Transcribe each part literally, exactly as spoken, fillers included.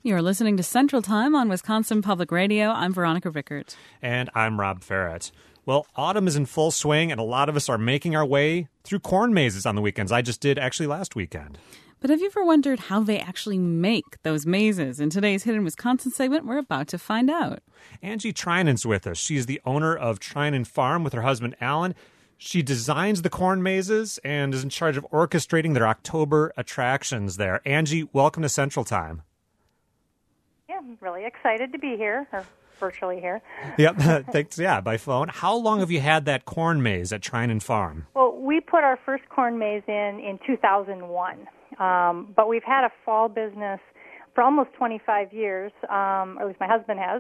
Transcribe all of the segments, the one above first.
You're listening to Central Time on Wisconsin Public Radio. I'm Veronica Rickert. And I'm Rob Ferret. Well, autumn is in full swing, and a lot of us are making our way through corn mazes on the weekends. I just did actually last weekend. But have you ever wondered how they actually make those mazes? In today's Hidden Wisconsin segment, we're about to find out. Angie Trinan's with us. She's the owner of Trinan Farm with her husband, Alan. She designs the corn mazes and is in charge of orchestrating their October attractions there. Angie, welcome to Central Time. Yeah, I'm really excited to be here, or virtually here. Yep, thanks. Yeah, by phone. How long have you had that corn maze at Trinan Farm? Well, we put our first corn maze in in two thousand one, um, but we've had a fall business for almost twenty-five years, um, or at least my husband has.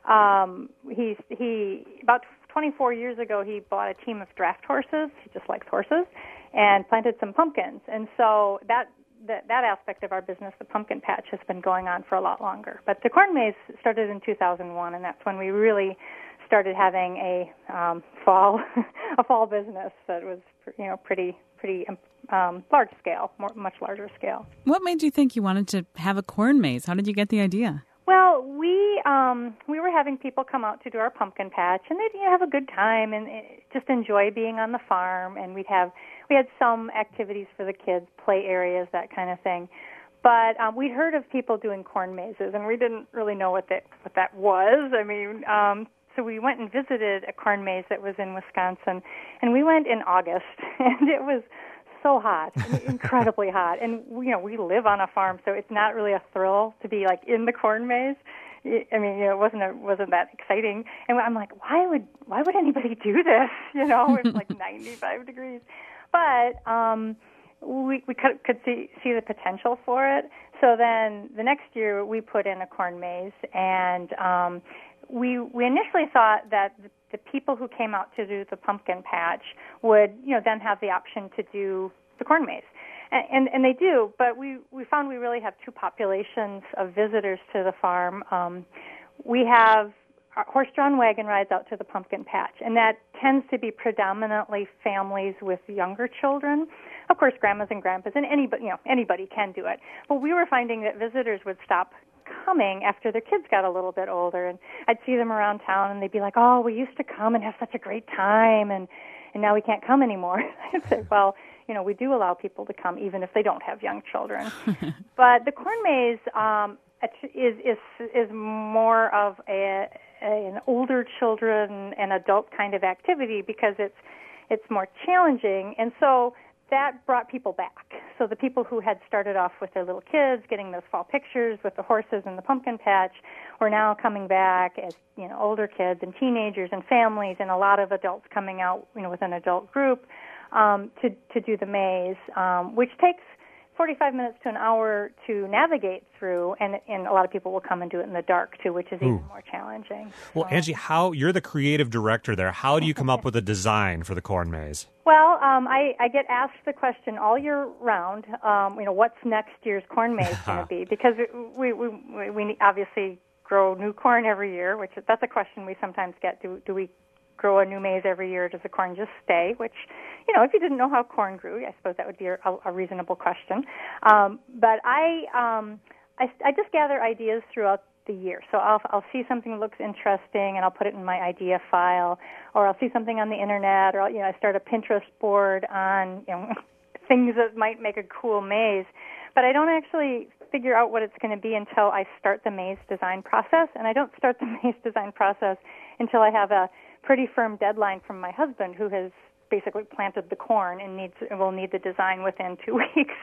Um, he's, he, about twenty-four years ago, he bought a team of draft horses. He just likes horses, and planted some pumpkins. And so that That, that aspect of our business, the pumpkin patch, has been going on for a lot longer. But the corn maze started in two thousand one, and that's when we really started having a um, fall a fall business that was, you know, pretty pretty um, large scale, more, much larger scale. What made you think you wanted to have a corn maze? How did you get the idea? Well, we um, we were having people come out to do our pumpkin patch, and they'd, you know, have a good time and uh, just enjoy being on the farm. And we'd have we had some activities for the kids, play areas, that kind of thing. But um, we'd heard of people doing corn mazes, and we didn't really know what that what that was. I mean, um, so we went and visited a corn maze that was in Wisconsin, and we went in August, and it was so hot, incredibly hot. And, you know, we live on a farm, so it's not really a thrill to be, like, in the corn maze. I mean, you know, it wasn't a, wasn't that exciting. And I'm like, why would why would anybody do this? You know, it's like ninety-five degrees. But um, we we could, could see see the potential for it. So then the next year we put in a corn maze, and um, we we initially thought that the, the people who came out to do the pumpkin patch would, you know, then have the option to do the corn maze. And, and, and they do, but we, we found we really have two populations of visitors to the farm. Um, we have horse-drawn wagon rides out to the pumpkin patch, and that tends to be predominantly families with younger children. Of course, grandmas and grandpas, and anybody, you know, anybody can do it. But we were finding that visitors would stop coming after their kids got a little bit older, and I'd see them around town, and they'd be like, "Oh, we used to come and have such a great time, and and now we can't come anymore." I'd say, "Well, you know, we do allow people to come even if they don't have young children." But the corn maze um, is is is more of a, a an older children and adult kind of activity because it's it's more challenging, and so that brought people back. So the people who had started off with their little kids, getting those fall pictures with the horses and the pumpkin patch, were now coming back as, you know, older kids and teenagers and families, and a lot of adults coming out, you know, with an adult group um, to to do the maze, um, which takes forty-five minutes to an hour to navigate through, and and a lot of people will come and do it in the dark too, which is Ooh. even more challenging. Well, so. Angie, how you're the creative director there. How do you come up with a design for the corn maze? Well, um, I, I get asked the question all year round. Um, you know, what's next year's corn maze going to be? Because we, we we obviously grow new corn every year, which that's a question we sometimes get. Do do we grow a new maze every year? Does the corn just stay? Which, you know, if you didn't know how corn grew, I suppose that would be a, a reasonable question. Um, but I, um, I, I just gather ideas throughout the year. So I'll, I'll see something that looks interesting, and I'll put it in my idea file, or I'll see something on the internet, or I'll, you know, I start a Pinterest board on, you know, things that might make a cool maze. But I don't actually figure out what it's going to be until I start the maze design process, and I don't start the maze design process until I have a pretty firm deadline from my husband, who has basically planted the corn and needs will need the design within two weeks.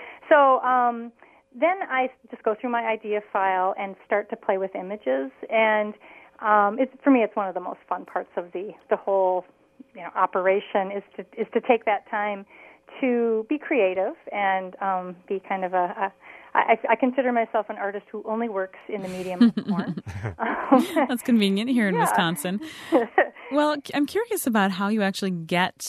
So um, then I just go through my idea file and start to play with images, and um, it's for me it's one of the most fun parts of the the whole, you know, operation is to is to take that time to be creative and um, be kind of a, a I, I consider myself an artist who only works in the medium of corn. Um, That's convenient here in yeah. Wisconsin. Well, I'm curious about how you actually get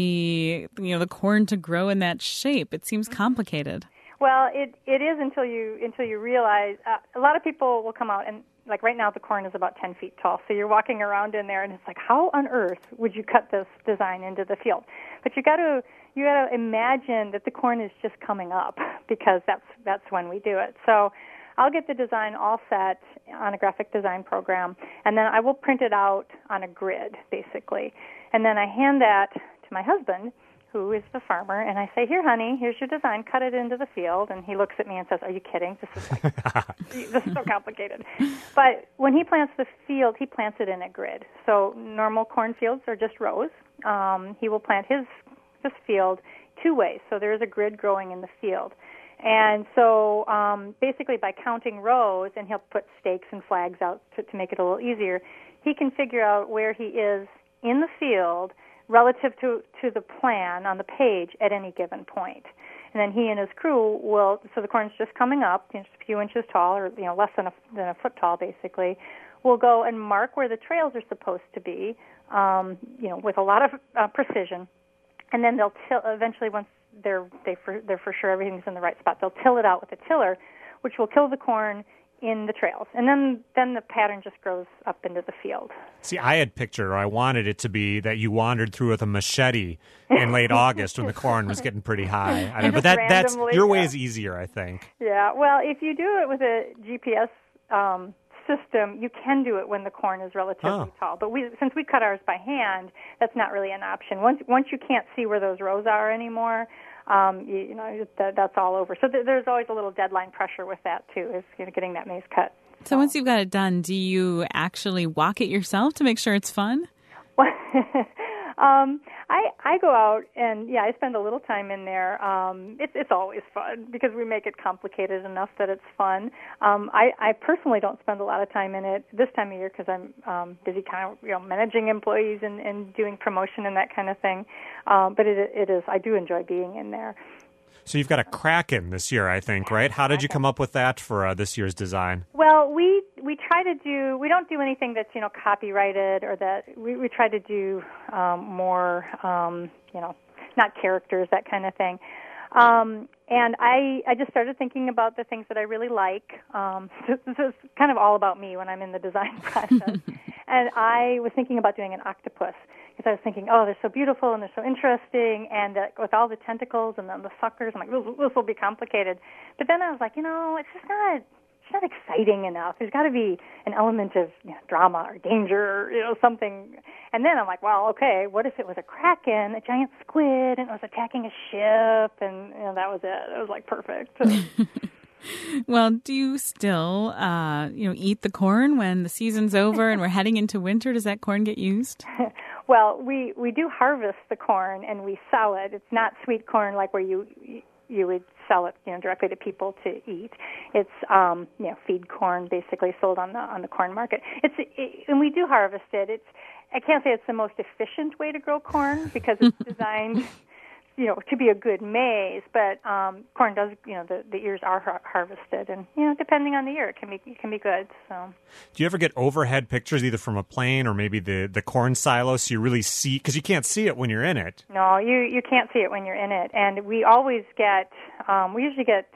the you know the corn to grow in that shape. It seems complicated. Well, it it is until you until you realize uh, a lot of people will come out and, like, right now the corn is about ten feet tall. So you're walking around in there and it's like, how on earth would you cut this design into the field? But you got to you got to imagine that the corn is just coming up, because that's that's when we do it. So I'll get the design all set on a graphic design program, and then I will print it out on a grid, basically. And then I hand that to my husband, who is the farmer, and I say, here, honey, here's your design. Cut it into the field. And he looks at me and says, are you kidding? This is like, this is so complicated. But when he plants the field, he plants it in a grid. So normal cornfields are just rows. Um, he will plant his this field two ways. So there is a grid growing in the field. And so um, basically by counting rows, and he'll put stakes and flags out to, to make it a little easier, he can figure out where he is in the field relative to, to the plan on the page at any given point. And then he and his crew will, so the corn's just coming up, you know, just a few inches tall, or you know, less than a, than a foot tall, basically, will go and mark where the trails are supposed to be, um, you know, with a lot of uh, precision. And then they'll till, eventually, once they're they for, they're for sure everything's in the right spot, they'll till it out with a tiller, which will kill the corn in the trails. And then then the pattern just grows up into the field. See, I had pictured, or I wanted it to be that you wandered through with a machete in late August when the corn was getting pretty high. I mean, but that that's your way is easier, I think. Yeah, well, if you do it with a G P S um, system, you can do it when the corn is relatively oh. tall. But we, since we cut ours by hand, that's not really an option. Once once you can't see where those rows are anymore, um, you, you know that, that's all over. So th- there's always a little deadline pressure with that too, is you know, getting that maize cut. So, so once you've got it done, do you actually walk it yourself to make sure it's fun? Well, um, I I go out and yeah, I spend a little time in there. Um, it's it's always fun because we make it complicated enough that it's fun. Um, I I personally don't spend a lot of time in it this time of year because I'm um, busy kind of you know managing employees and, and doing promotion and that kind of thing. Um, but it it is I do enjoy being in there. So you've got a Kraken this year, I think, right? How did you come up with that for uh, this year's design? Well, we we try to do, we don't do anything that's, you know, copyrighted or that, we, we try to do um, more, um, you know, not characters, that kind of thing. Um, and I, I just started thinking about the things that I really like. Um, this is kind of all about me when I'm in the design process. And I was thinking about doing an octopus. Because I was thinking, oh, they're so beautiful and they're so interesting, and uh, with all the tentacles and then the suckers, I'm like, this, this will be complicated. But then I was like, you know, it's just not, it's not exciting enough. There's got to be an element of you know, drama or danger, or, you know, something. And then I'm like, well, okay, what if it was a kraken, a giant squid, and it was attacking a ship, and you know, that was it. It was like perfect. Well, do you still, uh, you know, eat the corn when the season's over and we're heading into winter? Does that corn get used? Well, we, we do harvest the corn and we sell it. It's not sweet corn like where you you would sell it, you know, directly to people to eat. It's um, you know, feed corn basically sold on the on the corn market. It's it, and we do harvest it. It's I can't say it's the most efficient way to grow corn because it's designed you know, to be a good maize, but um, corn does, you know, the, the ears are har- harvested, and you know, depending on the year, it can be it can be good. So, do you ever get overhead pictures, either from a plane or maybe the, the corn silo, so you really see, because you can't see it when you're in it? No, you you can't see it when you're in it, and we always get, um, we usually get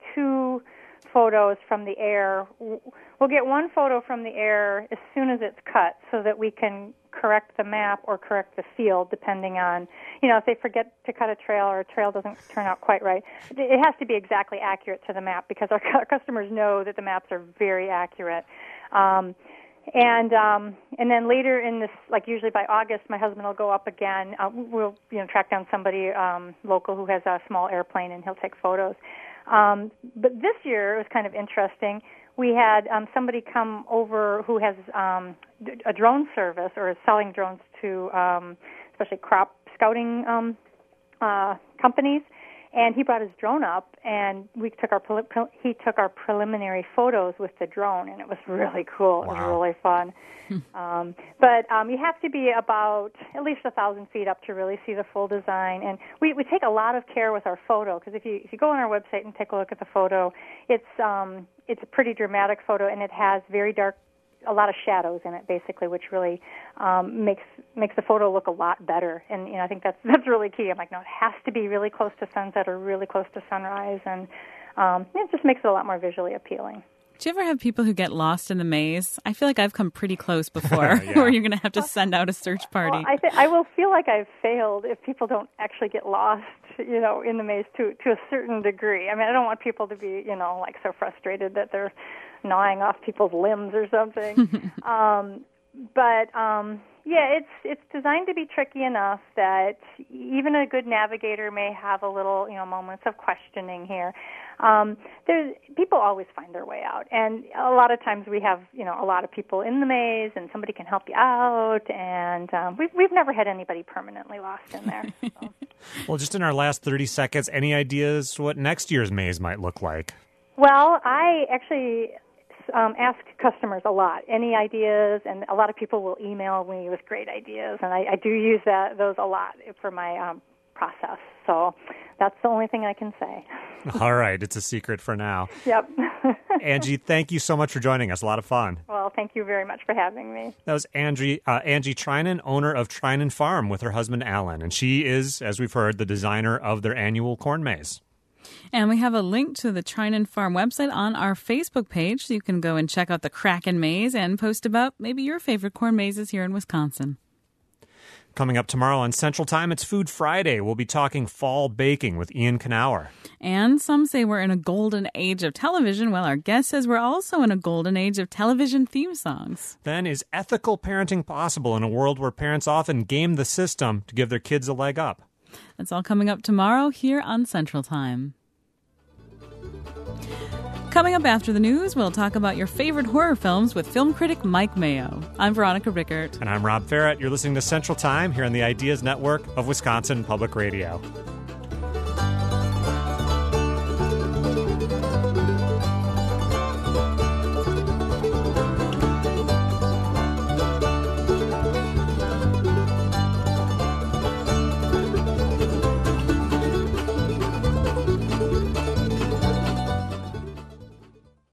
two photos from the air. We'll get one photo from the air as soon as it's cut, so that we can correct the map or correct the field, depending on, you know, if they forget to cut a trail or a trail doesn't turn out quite right. It has to be exactly accurate to the map because our, our customers know that the maps are very accurate. Um, and um, and then later in this, like usually by August, my husband will go up again. Uh, we'll, you know, track down somebody um, local who has a small airplane, and he'll take photos. Um, but this year it was kind of interesting. We had um, somebody come over who has um, a drone service or is selling drones to um, especially crop scouting um, uh, companies, and he brought his drone up, and we took our pre- pre- he took our preliminary photos with the drone, and it was really cool. Wow. It was really fun. um, but um, you have to be about at least a thousand feet up to really see the full design, and we, we take a lot of care with our photo because if you if you go on our website and take a look at the photo, it's um, it's a pretty dramatic photo, and it has very dark, a lot of shadows in it, basically, which really um, makes makes the photo look a lot better. And you know, I think that's that's really key. I'm like, no, it has to be really close to sunset or really close to sunrise, and um, it just makes it a lot more visually appealing. Do you ever have people who get lost in the maze? I feel like I've come pretty close before, yeah. where you're going to have to send out a search party. Well, I, th- I will feel like I've failed if people don't actually get lost. you know, in the maze to to a certain degree. I mean, I don't want people to be, you know, like so frustrated that they're gnawing off people's limbs or something. um, but um, yeah, it's it's designed to be tricky enough that even a good navigator may have a little, you know, moments of questioning here. Um, there's people always find their way out, and a lot of times we have, you know, a lot of people in the maze, and somebody can help you out. And um, we've we've never had anybody permanently lost in there. So. Well, just in our last thirty seconds, any ideas what next year's maze might look like? Well, I actually um, ask customers a lot, any ideas, and a lot of people will email me with great ideas, and I, I do use that those a lot for my um, process. So that's the only thing I can say. All right. It's a secret for now. Yep. Angie, thank you so much for joining us. A lot of fun. Well, thank you very much for having me. That was Angie, uh, Angie Trinan, owner of Trinan Farm, with her husband, Alan. And she is, as we've heard, the designer of their annual corn maze. And we have a link to the Trinan Farm website on our Facebook page, so you can go and check out the Kraken Maze and post about maybe your favorite corn mazes here in Wisconsin. Coming up tomorrow on Central Time, it's Food Friday. We'll be talking fall baking with Ian Knauer. And some say we're in a golden age of television. Well, our guest says we're also in a golden age of television theme songs. Then, is ethical parenting possible in a world where parents often game the system to give their kids a leg up? That's all coming up tomorrow here on Central Time. Coming up after the news, we'll talk about your favorite horror films with film critic Mike Mayo. I'm Veronica Rickert. And I'm Rob Ferrett. You're listening to Central Time here on the Ideas Network of Wisconsin Public Radio.